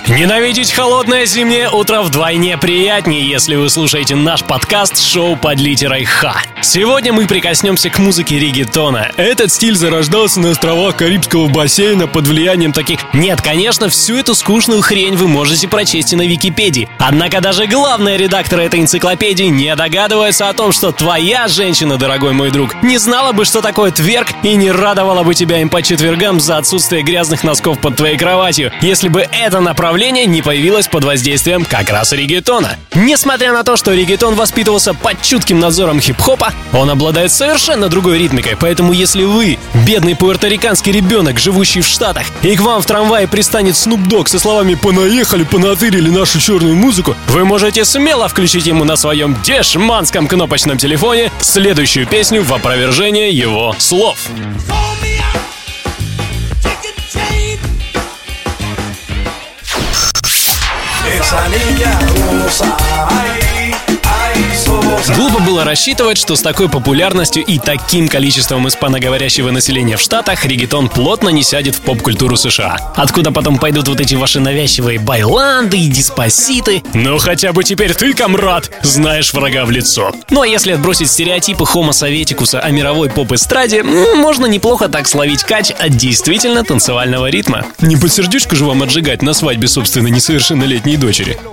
Ненавидеть холодное зимнее утро вдвойне приятнее, если вы слушаете наш подкаст «Шоу под литерой Х». Сегодня мы прикоснемся к музыке реггетона. Этот стиль зарождался на островах Карибского бассейна под влиянием таких... Нет, конечно, всю эту скучную хрень вы можете прочесть и на Википедии. Однако даже главные редакторы этой энциклопедии не догадываются о том, что твоя женщина, дорогой мой друг, не знала бы, что такое тверк, и не радовала бы тебя им по четвергам за отсутствие грязных носков под твоей кроватью, если бы это направление не появилось под воздействием как раз реггетона. Несмотря на то, что реггетон воспитывался под чутким надзором хип-хопа, он обладает совершенно другой ритмикой, поэтому если вы бедный пуэрториканский ребенок, живущий в Штатах, и к вам в трамвае пристанет Snoop Dogg со словами «понаехали, понатырили нашу черную музыку», вы можете смело включить ему на своем дешманском кнопочном телефоне следующую песню в опровержение его слов. Глупо было рассчитывать, что с такой популярностью и таким количеством испаноговорящего населения в Штатах реггетон плотно не сядет в поп-культуру США. Откуда потом пойдут вот эти ваши навязчивые байланды и диспоситы? Ну хотя бы теперь ты, комрад, знаешь врага в лицо. Ну а если отбросить стереотипы хомо советикуса о мировой поп-эстраде, можно неплохо так словить кач от действительно танцевального ритма. Не под сердечко же вам отжигать на свадьбе собственной несовершеннолетней дочери.